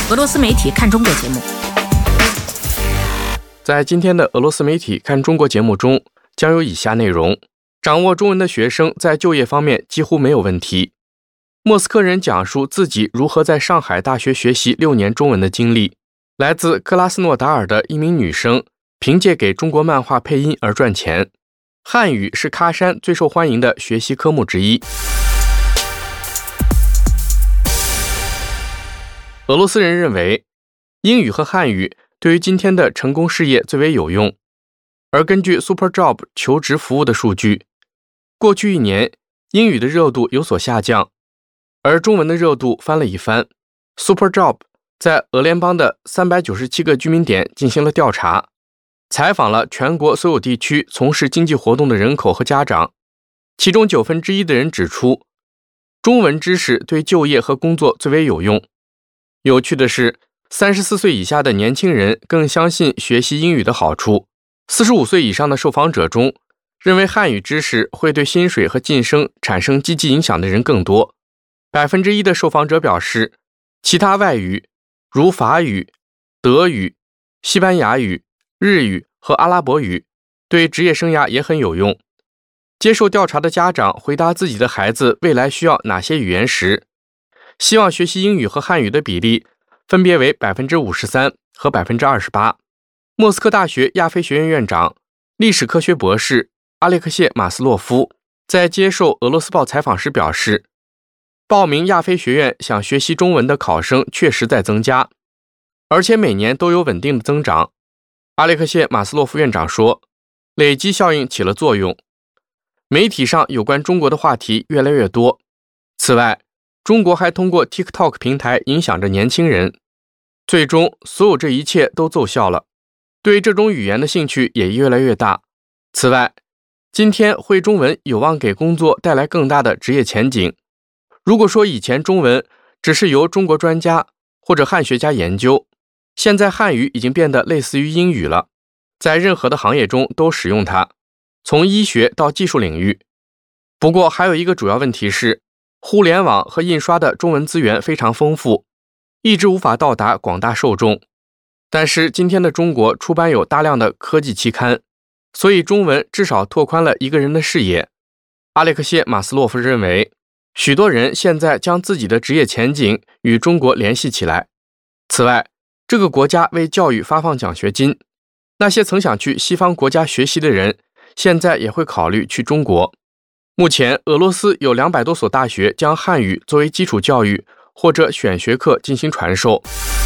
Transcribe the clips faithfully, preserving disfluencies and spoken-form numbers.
俄罗斯媒体看中国节目。 在今天的俄罗斯媒体看中国节目中，将有以下内容：掌握中文的学生在就业方面几乎没有问题。莫斯科人讲述自己如何在上海大学学习六年中文的经历。来自克拉斯诺达尔的一名女生凭借给中国漫画配音而赚钱。汉语是喀山最受欢迎的学习科目之一。俄罗斯人认为，英语和汉语对于今天的成功事业最为有用。而根据 SuperJob 求职服务的数据，过去一年英语的热度有所下降，而中文的热度翻了一番。SuperJob 在俄联邦的三百九十七个居民点进行了调查，采访了全国所有地区从事经济活动的人口和家长，其中九分之一的人指出，中文知识对就业和工作最为有用。有趣的是，三十四岁以下的年轻人更相信学习英语的好处。四十五岁以上的受访者中，认为汉语知识会对薪水和晋升产生积极影响的人更多。百分之一的受访者表示，其他外语如法语、德语、西班牙语、日语和阿拉伯语对职业生涯也很有用。接受调查的家长回答自己的孩子未来需要哪些语言时，希望学习英语和汉语的比例分别为 百分之五十三 和 百分之二十八。 莫斯科大学亚非学院院长、历史科学博士阿列克谢·马斯洛夫在接受俄罗斯报采访时表示，报名亚非学院想学习中文的考生确实在增加，而且每年都有稳定的增长。阿列克谢·马斯洛夫院长说，累积效应起了作用，媒体上有关中国的话题越来越多。此外，中国还通过 TikTok 平台影响着年轻人，最终所有这一切都奏效了，对这种语言的兴趣也越来越大。此外，今天会中文有望给工作带来更大的职业前景。如果说以前中文只是由中国专家或者汉学家研究，现在汉语已经变得类似于英语了，在任何的行业中都使用它，从医学到技术领域。不过还有一个主要问题是，互联网和印刷的中文资源非常丰富，一直无法到达广大受众。但是今天的中国出版有大量的科技期刊，所以中文至少拓宽了一个人的视野。阿列克谢·马斯洛夫认为，许多人现在将自己的职业前景与中国联系起来。此外，这个国家为教育发放奖学金，那些曾想去西方国家学习的人，现在也会考虑去中国。目前，俄罗斯有两百多所大学将汉语作为基础教育或者选学课进行传授。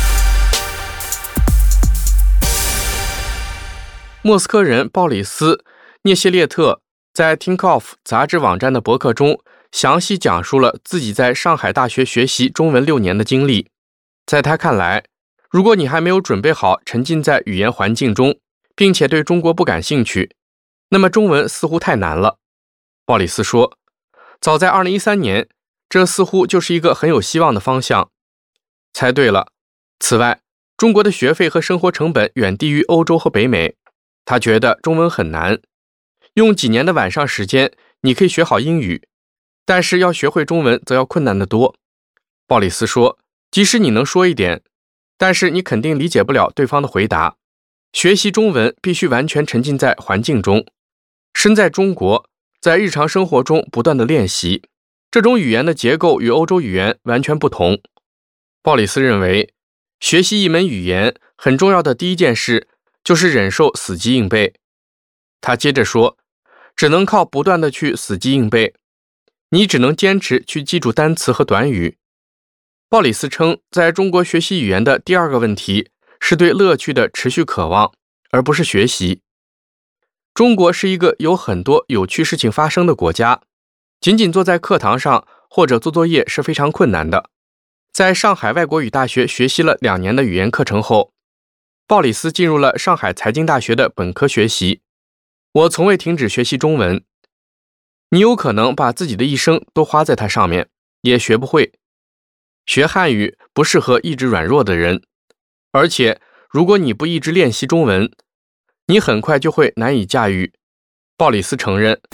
莫斯科人鲍里斯·涅谢列特在 Tinkoff 杂志网站的博客中详细讲述了自己在上海大学学习中文六年的经历。在他看来，如果你还没有准备好沉浸在语言环境中，并且对中国不感兴趣，那么中文似乎太难了。鲍里斯说，早在二零一三年，这似乎就是一个很有希望的方向。猜对了。此外，中国的学费和生活成本远低于欧洲和北美。他觉得中文很难，用几年的晚上时间，你可以学好英语，但是要学会中文则要困难得多。鲍里斯说，即使你能说一点，但是你肯定理解不了对方的回答。学习中文必须完全沉浸在环境中，身在中国，在日常生活中不断的练习。这种语言的结构与欧洲语言完全不同。鲍里斯认为，学习一门语言很重要的第一件事就是忍受死记硬背。他接着说，只能靠不断的去死记硬背，你只能坚持去记住单词和短语。鲍里斯称，在中国学习语言的第二个问题是对乐趣的持续渴望，而不是学习。中国是一个有很多有趣事情发生的国家，仅仅坐在课堂上或者做作业是非常困难的。在上海外国语大学学习了两年的语言课程后，鲍里斯进入了上海财经大学的本科学习。我从未停止学习中文。你有可能把自己的一生都花在它上面，也学不会。学汉语不适合意志软弱的人，而且如果你不一直练习中文，你很快就会难以驾驭。鲍里斯承认。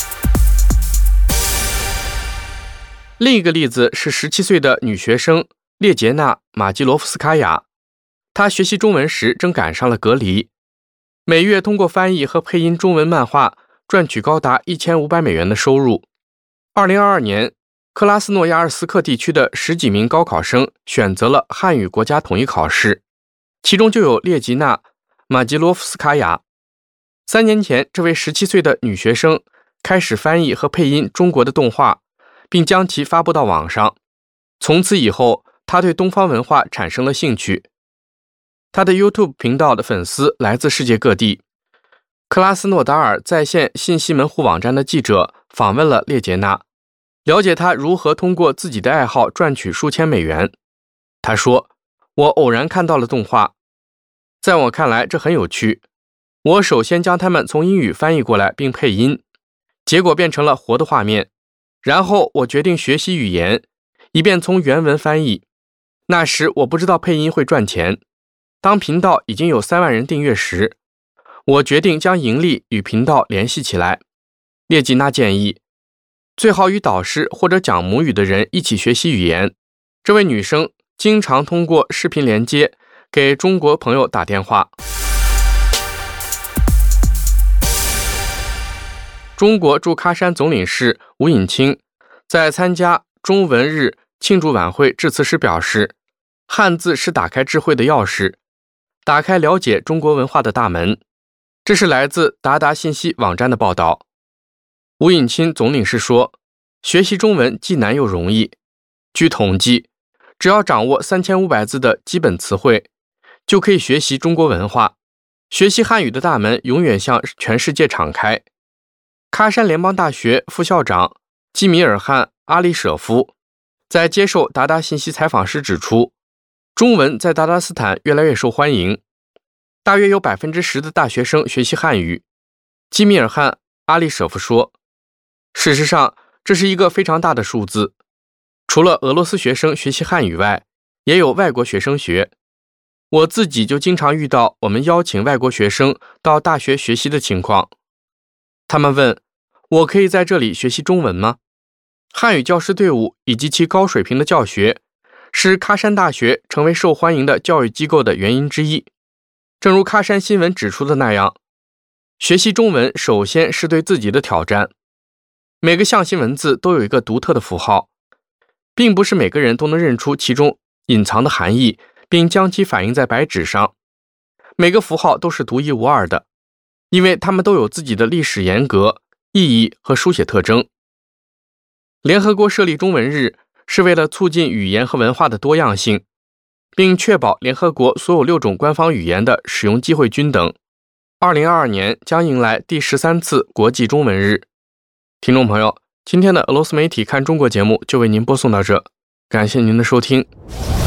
另一个例子是十七岁的女学生列杰娜·马基罗夫斯卡娅，她学习中文时正赶上了隔离，每月通过翻译和配音中文漫画赚取高达一千五百美元的收入。二零二二年，克拉斯诺亚尔斯克地区的十几名高考生选择了汉语国家统一考试，其中就有列吉娜·马基罗夫斯卡娅。三年前，这位十七岁的女学生开始翻译和配音中国的动画，并将其发布到网上。从此以后，她对东方文化产生了兴趣。她的 YouTube 频道的粉丝来自世界各地。克拉斯诺达尔在线信息门户网站的记者访问了列杰娜，了解她如何通过自己的爱好赚取数千美元。她说：“我偶然看到了动画，在我看来这很有趣。我首先将它们从英语翻译过来并配音，结果变成了活的画面。然后我决定学习语言，以便从原文翻译。那时我不知道配音会赚钱。当频道已经有三万人订阅时，我决定将盈利与频道联系起来。”列吉娜建议，最好与导师或者讲母语的人一起学习语言。这位女生经常通过视频连接给中国朋友打电话。中国驻喀山总领事吴隐清在参加中文日庆祝晚会致辞时表示，汉字是打开智慧的钥匙，打开了解中国文化的大门。这是来自达达信息网站的报道。吴隐清总领事说，学习中文既难又容易。据统计，只要掌握三千五百字的基本词汇，就可以学习中国文化。学习汉语的大门永远向全世界敞开。喀山联邦大学副校长基米尔汗·阿里舍夫在接受达达信息采访时指出，中文在达达斯坦越来越受欢迎，大约有 百分之十 的大学生学习汉语。基米尔汗·阿里舍夫说，事实上这是一个非常大的数字。除了俄罗斯学生学习汉语外，也有外国学生学。我自己就经常遇到我们邀请外国学生到大学学习的情况。他们问，我可以在这里学习中文吗？汉语教师队伍以及其高水平的教学是喀山大学成为受欢迎的教育机构的原因之一。正如喀山新闻指出的那样，学习中文首先是对自己的挑战。每个象形文字都有一个独特的符号，并不是每个人都能认出其中隐藏的含义，并将其反映在白纸上。每个符号都是独一无二的，因为它们都有自己的历史沿革、意义和书写特征。联合国设立中文日是为了促进语言和文化的多样性，并确保联合国所有六种官方语言的使用机会均等。二零二二年将迎来第十三次国际中文日。听众朋友，今天的俄罗斯媒体看中国节目就为您播送到这，感谢您的收听。